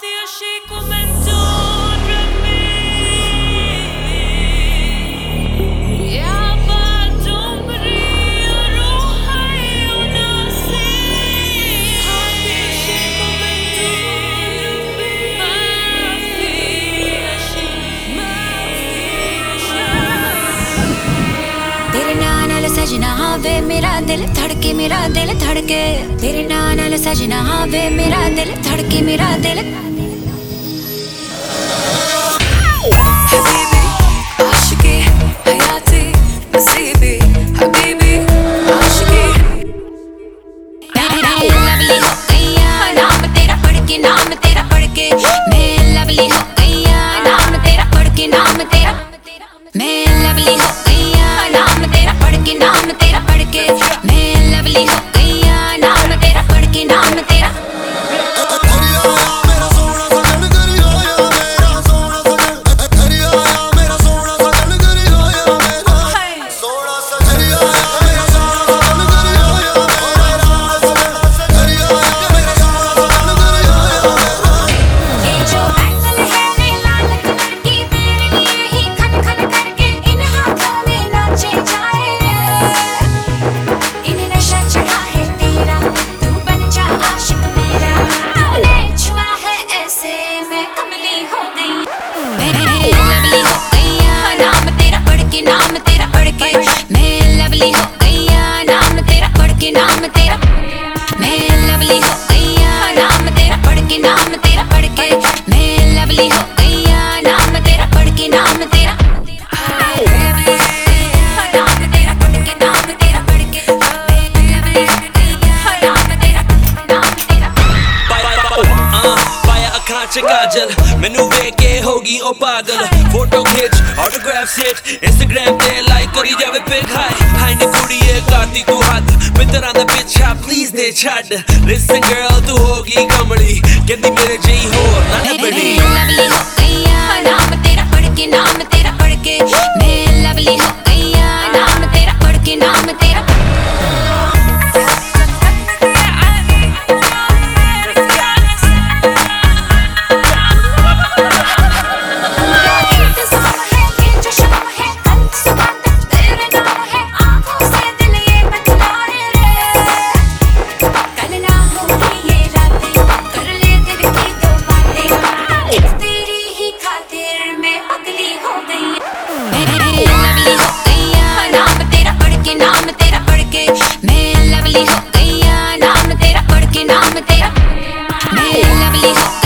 hacía así comenzó otra vez. Ya بعدمري اروح وناسي hacía así comenzó ما في شيء ما في شيء तेरे नाल सजना वे मेरा दिल धड़के मेरा दिल धड़के तेरे नाल सजना वे मेरा दिल धड़के मेरा दिल हबीबी आशिकी हयाती नसीबी हबीबी आशिकी लवली हो गया नाम तेरा पढ़ के मैं लवली हो गया नाम तेरा पढ़ के मैं लवली हो गया नाम तेरा पढ़ के मैं लवली हो गया नाम तेरा पढ़ के काजल मैनू वेख के होगी ओ पागल फोटो खिच ऑटोग्राफ हिट इंस्टाग्राम ते लाइक करी जावे पिक हाय ने कुड़ीए गाती तू हद मित्तरां दा पिछा प्लीज दे छड्ड लिसन गर्ल तू होगी कमली कहंदी मेरे जेही हो ना बड़ी लवली हो गया नाम तेरा पढ़ के मैं लवली हो गया नाम तेरा पढ़ के मैं लवली हो